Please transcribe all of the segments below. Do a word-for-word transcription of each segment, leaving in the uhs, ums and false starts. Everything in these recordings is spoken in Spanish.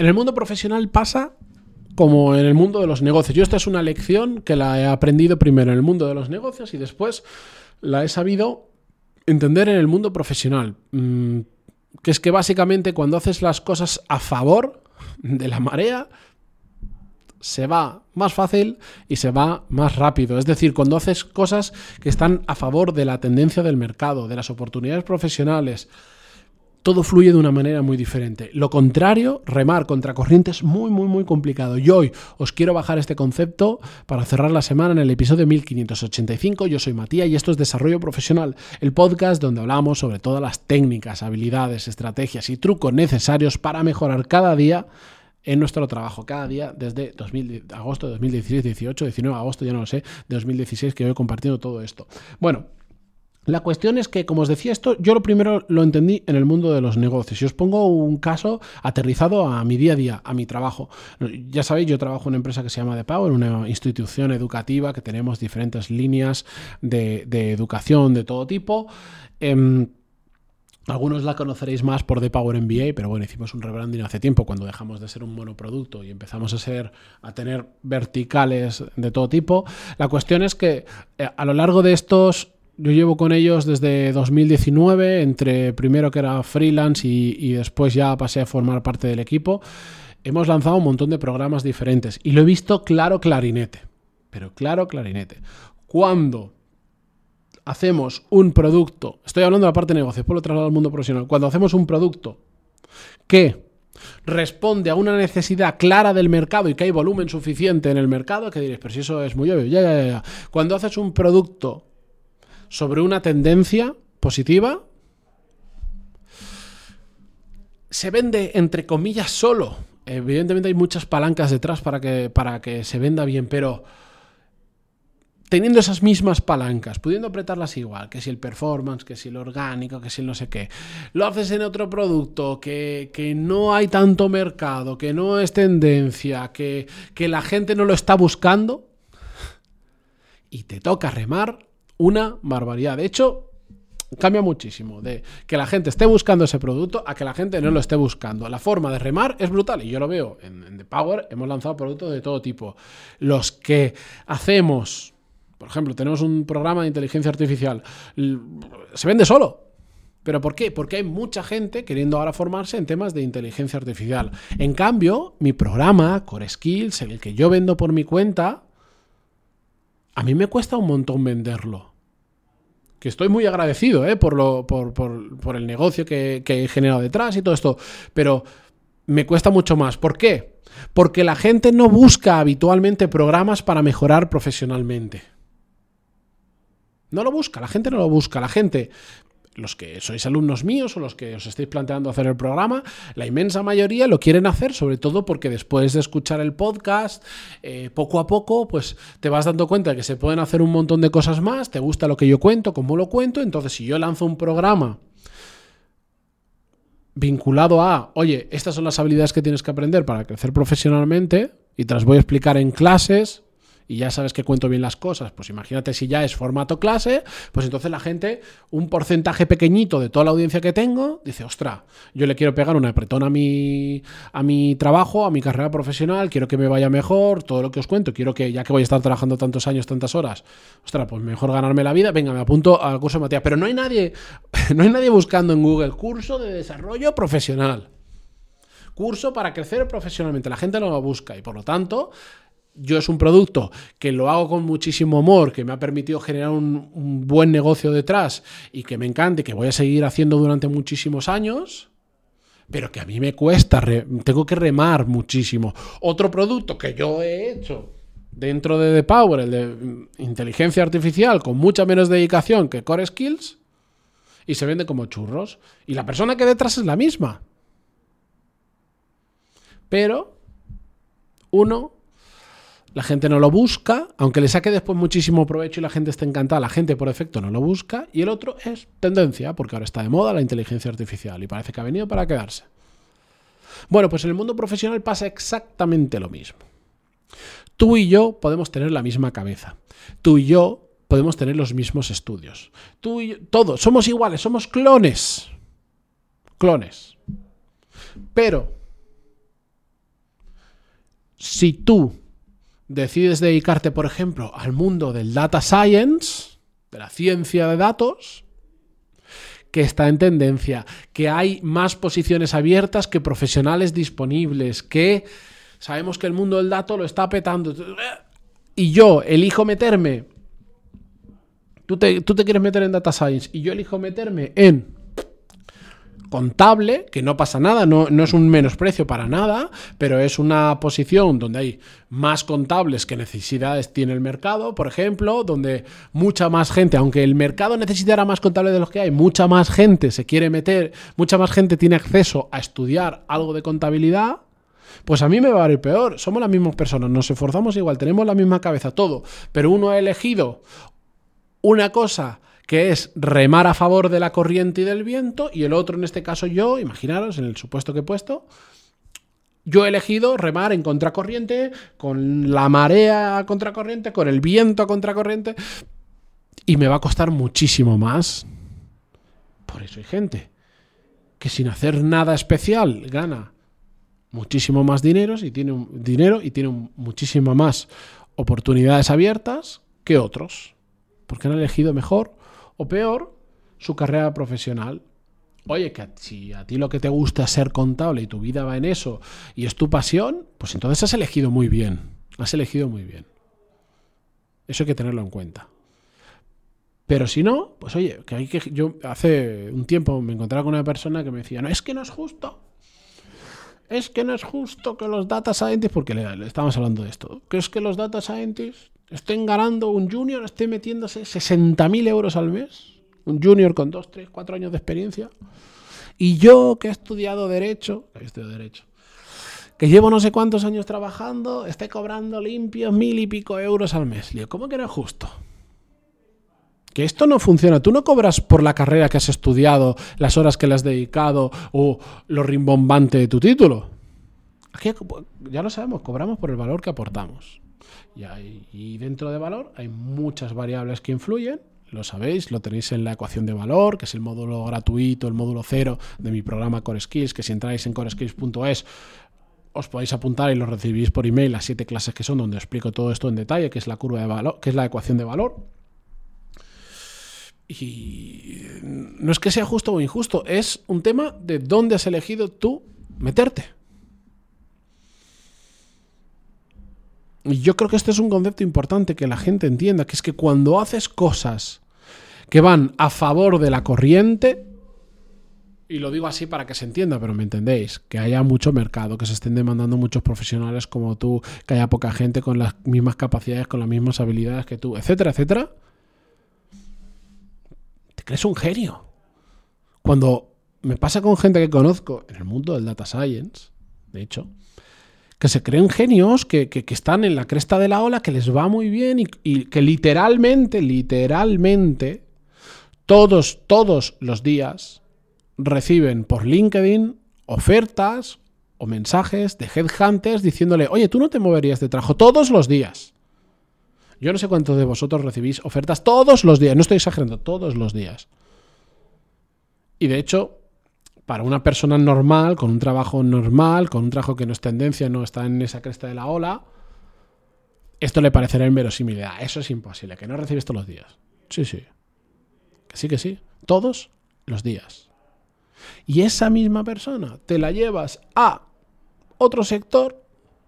En el mundo profesional pasa como en el mundo de los negocios. Yo esta es una lección que la he aprendido primero en el mundo de los negocios y después la he sabido entender en el mundo profesional. Mm, que es que básicamente cuando haces las cosas a favor de la marea, se va más fácil y se va más rápido. Es decir, cuando haces cosas que están a favor de la tendencia del mercado, de las oportunidades profesionales, todo fluye de una manera muy diferente. Lo contrario, remar contra corriente es muy, muy, muy complicado. Y hoy os quiero bajar este concepto para cerrar la semana en el episodio mil quinientos ochenta y cinco. Yo soy Matías y esto es Desarrollo Profesional, el podcast donde hablamos sobre todas las técnicas, habilidades, estrategias y trucos necesarios para mejorar cada día en nuestro trabajo, cada día desde dos mil, agosto de dos mil dieciséis, dieciocho, diecinueve de agosto, ya no lo sé, de dos mil dieciséis que voy compartiendo todo esto. Bueno, la cuestión es que, como os decía esto, yo lo primero lo entendí en el mundo de los negocios. Y os pongo un caso aterrizado a mi día a día, a mi trabajo. Ya sabéis, yo trabajo en una empresa que se llama The Power, una institución educativa que tenemos diferentes líneas de, de educación de todo tipo. Eh, Algunos la conoceréis más por The Power M B A, pero bueno, hicimos un rebranding hace tiempo cuando dejamos de ser un monoproducto y empezamos a ser a tener verticales de todo tipo. La cuestión es que eh, a lo largo de estos... Yo llevo con ellos desde dos mil diecinueve, entre primero que era freelance y, y después ya pasé a formar parte del equipo. Hemos lanzado un montón de programas diferentes y lo he visto claro clarinete, pero claro clarinete. Cuando hacemos un producto, estoy hablando de la parte de negocios, por lo traslado al mundo profesional, cuando hacemos un producto que responde a una necesidad clara del mercado y que hay volumen suficiente en el mercado, que diréis, pero si eso es muy obvio, ya, ya, ya. Cuando haces un producto sobre una tendencia positiva, se vende entre comillas solo. Evidentemente hay muchas palancas detrás para que, para que se venda bien, pero teniendo esas mismas palancas, pudiendo apretarlas igual, que si el performance, que si el orgánico, que si el no sé qué, lo haces en otro producto, que, que no hay tanto mercado, que no es tendencia, que, que la gente no lo está buscando, y te toca remar una barbaridad. De hecho, cambia muchísimo de que la gente esté buscando ese producto a que la gente no lo esté buscando. La forma de remar es brutal y yo lo veo en, en The Power. Hemos lanzado productos de todo tipo. Los que hacemos, por ejemplo, tenemos un programa de inteligencia artificial, se vende solo. ¿Pero por qué? Porque hay mucha gente queriendo ahora formarse en temas de inteligencia artificial. En cambio, mi programa, Core Skills, el que yo vendo por mi cuenta, a mí me cuesta un montón venderlo. Que estoy muy agradecido ¿eh? por, lo, por, por, por el negocio que, que he generado detrás y todo esto, pero me cuesta mucho más. ¿Por qué? Porque la gente no busca habitualmente programas para mejorar profesionalmente. No lo busca, la gente no lo busca. La gente, los que sois alumnos míos o los que os estáis planteando hacer el programa, la inmensa mayoría lo quieren hacer, sobre todo porque después de escuchar el podcast, eh, poco a poco, pues te vas dando cuenta de que se pueden hacer un montón de cosas más, te gusta lo que yo cuento, cómo lo cuento, entonces si yo lanzo un programa vinculado a, oye, estas son las habilidades que tienes que aprender para crecer profesionalmente y te las voy a explicar en clases, y ya sabes que cuento bien las cosas, pues imagínate si ya es formato clase, pues entonces la gente, un porcentaje pequeñito de toda la audiencia que tengo, dice, ostra, yo le quiero pegar un apretón a mi, a mi trabajo, a mi carrera profesional, quiero que me vaya mejor, todo lo que os cuento, quiero que, ya que voy a estar trabajando tantos años, tantas horas, ostra, pues mejor ganarme la vida, venga, me apunto al curso de Matías, pero no hay nadie, no hay nadie buscando en Google curso de desarrollo profesional, curso para crecer profesionalmente, la gente no lo busca y por lo tanto, yo es un producto que lo hago con muchísimo amor, que me ha permitido generar un, un buen negocio detrás y que me encanta y que voy a seguir haciendo durante muchísimos años, pero que a mí me cuesta, re, tengo que remar muchísimo. Otro producto que yo he hecho dentro de The Power, el de inteligencia artificial, con mucha menos dedicación que Core Skills, y se vende como churros. Y la persona que hay detrás es la misma. Pero uno... La gente no lo busca, aunque le saque después muchísimo provecho y la gente esté encantada, la gente por efecto no lo busca. Y el otro es tendencia, porque ahora está de moda la inteligencia artificial y parece que ha venido para quedarse. Bueno, pues en el mundo profesional pasa exactamente lo mismo. Tú y yo podemos tener la misma cabeza. Tú y yo podemos tener los mismos estudios. Tú y yo, todos, somos iguales, somos clones. Clones. Pero Si tú decides dedicarte, por ejemplo, al mundo del data science, de la ciencia de datos, que está en tendencia, que hay más posiciones abiertas que profesionales disponibles, que sabemos que el mundo del dato lo está petando, y yo elijo meterme, tú te, tú te quieres meter en data science, y yo elijo meterme en contable, que no pasa nada, no, no es un menosprecio para nada, pero es una posición donde hay más contables que necesidades tiene el mercado, por ejemplo, donde mucha más gente, aunque el mercado necesitará más contables de los que hay, mucha más gente se quiere meter, mucha más gente tiene acceso a estudiar algo de contabilidad, pues a mí me va a ir peor. Somos las mismas personas, nos esforzamos igual, tenemos la misma cabeza, todo, pero uno ha elegido una cosa que es remar a favor de la corriente y del viento, y el otro, en este caso yo, imaginaros, en el supuesto que he puesto, yo he elegido remar en contracorriente, con la marea a contracorriente, con el viento a contracorriente, y me va a costar muchísimo más. Por eso hay gente que sin hacer nada especial gana muchísimo más dinero y tiene un, dinero y tiene un, muchísimo más oportunidades abiertas que otros, porque han elegido mejor o peor su carrera profesional. Oye, que si a ti lo que te gusta es ser contable y tu vida va en eso y es tu pasión, pues entonces has elegido muy bien. Has elegido muy bien. Eso hay que tenerlo en cuenta. Pero si no, pues oye, que hay que. Yo hace un tiempo me encontraba con una persona que me decía, no, es que no es justo. Es que no es justo que los data scientists, porque le, le estábamos hablando de esto, que es que los data scientists estén ganando, un junior esté metiéndose sesenta mil euros al mes, un junior con dos, tres, cuatro años de experiencia, y yo que he estudiado Derecho, que he estudiado Derecho, que llevo no sé cuántos años trabajando, esté cobrando limpios mil y pico euros al mes. Le digo, ¿cómo que no es justo? Que esto no funciona. Tú no cobras por la carrera que has estudiado, las horas que le has dedicado o lo rimbombante de tu título. Aquí ya lo sabemos, cobramos por el valor que aportamos. Y, hay, y dentro de valor hay muchas variables que influyen, lo sabéis, lo tenéis en la ecuación de valor, que es el módulo gratuito, el módulo cero de mi programa Core Skills, que si entráis en core skills punto es os podéis apuntar y lo recibís por email, las siete clases que son, donde explico todo esto en detalle, que es la curva de valor, que es la ecuación de valor. Y no es que sea justo o injusto, es un tema de dónde has elegido tú meterte. Y yo creo que este es un concepto importante que la gente entienda, que es que cuando haces cosas que van a favor de la corriente, y lo digo así para que se entienda, pero me entendéis, que haya mucho mercado, que se estén demandando muchos profesionales como tú, que haya poca gente con las mismas capacidades, con las mismas habilidades que tú, etcétera, etcétera, te crees un genio. Cuando me pasa con gente que conozco en el mundo del data science, de hecho, que se creen genios, que, que, que están en la cresta de la ola, que les va muy bien y, y que literalmente, literalmente, todos, todos los días reciben por LinkedIn ofertas o mensajes de headhunters diciéndole, oye, ¿tú no te moverías de trabajo? Todos los días. Yo no sé cuántos de vosotros recibís ofertas todos los días, no estoy exagerando, todos los días. Y de hecho, para una persona normal, con un trabajo normal, con un trabajo que no es tendencia, no está en esa cresta de la ola, esto le parecerá inverosímil. Ah, eso es imposible, que no recibes todos los días. Sí, sí. Que sí, que sí. Todos los días. Y esa misma persona te la llevas a otro sector,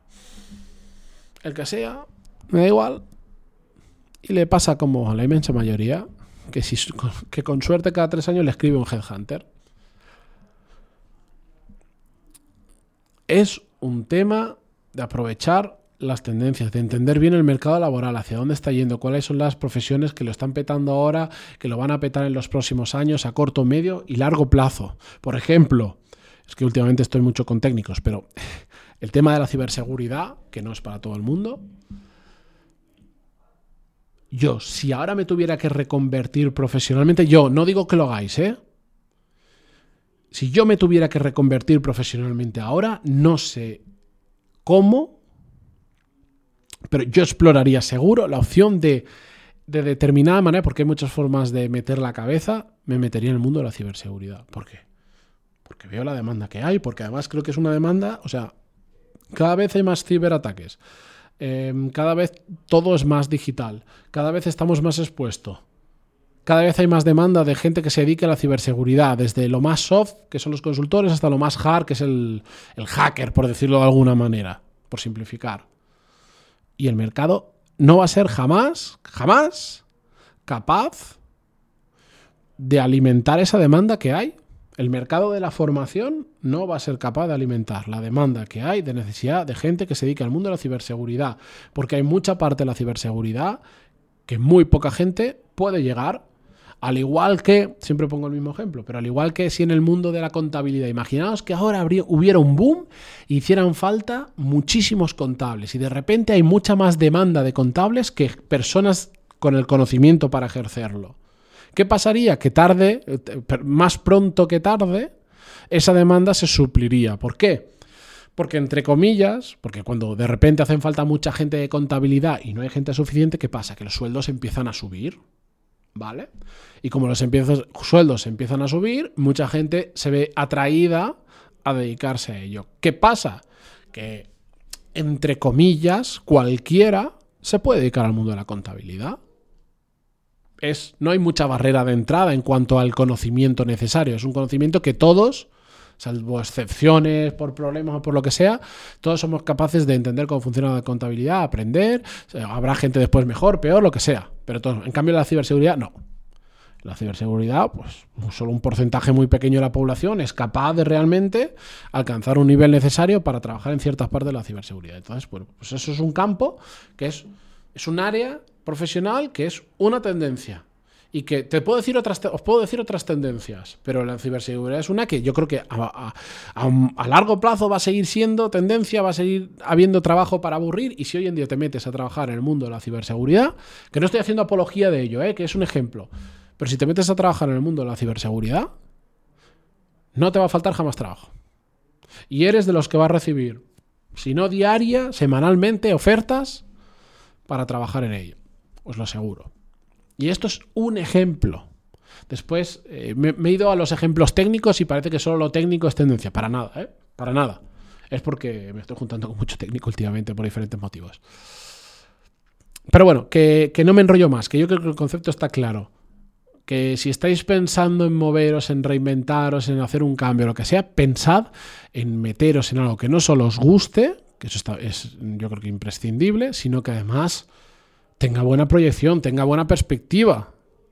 el que sea, me da igual, y le pasa como a la inmensa mayoría, que, si, que con suerte cada tres años le escribe un headhunter. Es un tema de aprovechar las tendencias, de entender bien el mercado laboral, hacia dónde está yendo, cuáles son las profesiones que lo están petando ahora, que lo van a petar en los próximos años, a corto, medio y largo plazo. Por ejemplo, es que últimamente estoy mucho con técnicos, pero el tema de la ciberseguridad, que no es para todo el mundo. Yo, si ahora me tuviera que reconvertir profesionalmente, yo no digo que lo hagáis, ¿eh? Si yo me tuviera que reconvertir profesionalmente ahora, no sé cómo, pero yo exploraría seguro la opción de, de determinada manera, porque hay muchas formas de meter la cabeza, me metería en el mundo de la ciberseguridad. ¿Por qué? Porque veo la demanda que hay, porque además creo que es una demanda, o sea, cada vez hay más ciberataques, eh, cada vez todo es más digital, cada vez estamos más expuestos. Cada vez hay más demanda de gente que se dedique a la ciberseguridad, desde lo más soft, que son los consultores, hasta lo más hard, que es el, el hacker, por decirlo de alguna manera, por simplificar. Y el mercado no va a ser jamás, jamás capaz de alimentar esa demanda que hay. El mercado de la formación no va a ser capaz de alimentar la demanda que hay de necesidad de gente que se dedique al mundo de la ciberseguridad, porque hay mucha parte de la ciberseguridad que muy poca gente puede llegar. Al igual que, siempre pongo el mismo ejemplo, pero al igual que si en el mundo de la contabilidad, imaginaos que ahora habría, hubiera un boom y hicieran falta muchísimos contables y de repente hay mucha más demanda de contables que personas con el conocimiento para ejercerlo. ¿Qué pasaría? Que tarde, más pronto que tarde, esa demanda se supliría. ¿Por qué? Porque, entre comillas, porque cuando de repente hacen falta mucha gente de contabilidad y no hay gente suficiente, ¿qué pasa? Que los sueldos empiezan a subir. ¿Vale? Y como los empiezos, sueldos empiezan a subir, mucha gente se ve atraída a dedicarse a ello. ¿Qué pasa? Que, entre comillas, cualquiera se puede dedicar al mundo de la contabilidad. Es, no hay mucha barrera de entrada en cuanto al conocimiento necesario. Es un conocimiento que todos, salvo excepciones por problemas o por lo que sea, todos somos capaces de entender cómo funciona la contabilidad, aprender. Habrá gente después mejor, peor, lo que sea. Pero todos. En cambio, la ciberseguridad, no. La ciberseguridad, pues solo un porcentaje muy pequeño de la población es capaz de realmente alcanzar un nivel necesario para trabajar en ciertas partes de la ciberseguridad. Entonces, bueno, pues eso es un campo que es, es un área profesional que es una tendencia. Y que te puedo decir otras, os puedo decir otras tendencias, pero la ciberseguridad es una que yo creo que a, a, a, a largo plazo va a seguir siendo tendencia, va a seguir habiendo trabajo para aburrir. Y si hoy en día te metes a trabajar en el mundo de la ciberseguridad, que no estoy haciendo apología de ello, ¿eh? Que es un ejemplo, pero si te metes a trabajar en el mundo de la ciberseguridad, no te va a faltar jamás trabajo. Y eres de los que va a recibir, si no diaria, semanalmente, ofertas para trabajar en ello. Os lo aseguro. Y esto es un ejemplo. Después eh, me, me he ido a los ejemplos técnicos y parece que solo lo técnico es tendencia. Para nada, ¿eh? Para nada. Es porque me estoy juntando con mucho técnico últimamente por diferentes motivos. Pero bueno, que, que no me enrollo más, que yo creo que el concepto está claro. Que si estáis pensando en moveros, en reinventaros, en hacer un cambio, lo que sea, pensad en meteros en algo que no solo os guste, que eso está, es yo creo que imprescindible, sino que además tenga buena proyección, tenga buena perspectiva.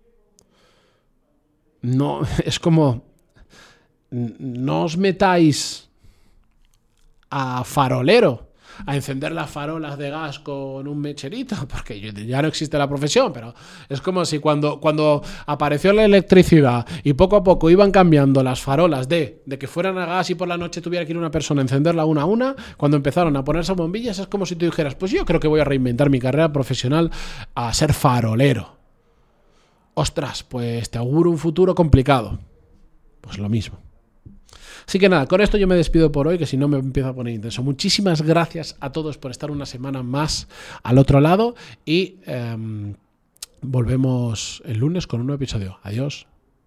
No, es como, no os metáis a farolero, a encender las farolas de gas con un mecherito, porque ya no existe la profesión, pero es como si cuando, cuando apareció la electricidad y poco a poco iban cambiando las farolas de, de que fueran a gas y por la noche tuviera que ir una persona a encenderla una a una, cuando empezaron a ponerse bombillas es como si tú dijeras, pues yo creo que voy a reinventar mi carrera profesional a ser farolero. Ostras, pues te auguro un futuro complicado. Pues lo mismo. Así que nada, con esto yo me despido por hoy, que si no me empiezo a poner intenso. Muchísimas gracias a todos por estar una semana más al otro lado y eh, volvemos el lunes con un nuevo episodio. Adiós.